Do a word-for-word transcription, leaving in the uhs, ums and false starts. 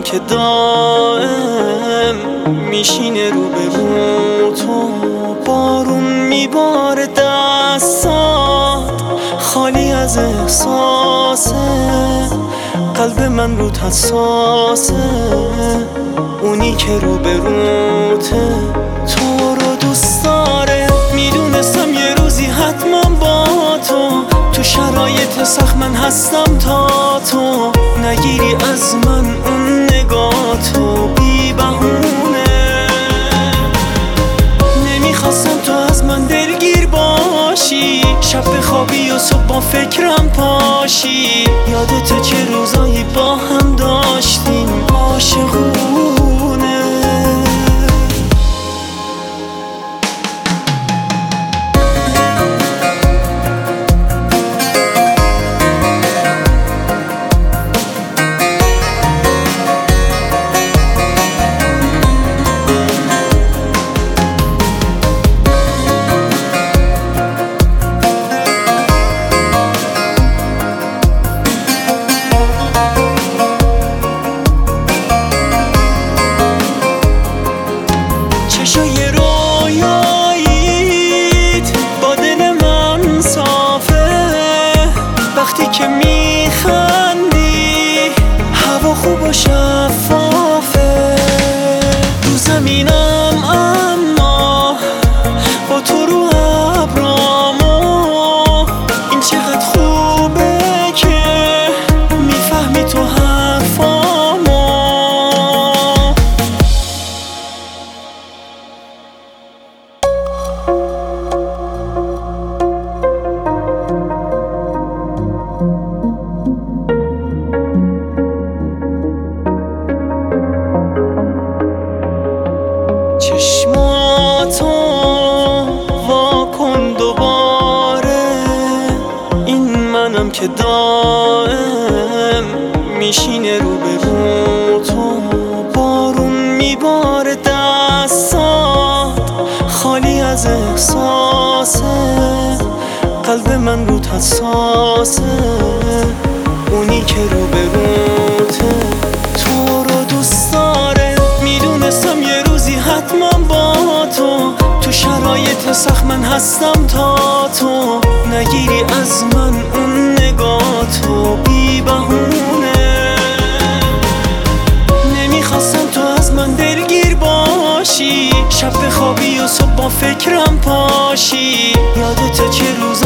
که دائم میشینه رو به رو تو، بارون میباره دستات خالی از احساسه، قلب من رو حساسه، اونی که رو به روته تو رو دوست داره. میدونستم یه روزی حتما با تو تو شرایط سخت من هستم تا تو نگیری از من اون نگاه تو بی بهونه. نمیخواستم تو از من دلگیر باشی، شب بخوابی و صبح با فکرم پاشی، یادت چه روزایی با هم داشتیم عاشقونه. چشای رویاییت با دل من صافه، وقتی که میخندی هوا خوب و شفافه. رو زمینم اما با تو رو ابرامو، این چقدر خوبه که میفهمی تو حرفامو. چشماتو واکن دوباره، این منم که دائم میشینه رو به رو تو، بارون میباره دستات خالی از احساسه، قلب من رو حساسه، اونی که رو به روته تو رو دوست داره. میدونستم یه روزی حتما با تو تو شرایط سخت من هستم تا تو نگیری از من اون نگاه تو بی بهونه. نمیخواستم تو از من دلگیر باشی، شب بخوابی و صبح با فکرم پاشی، یادت چه روز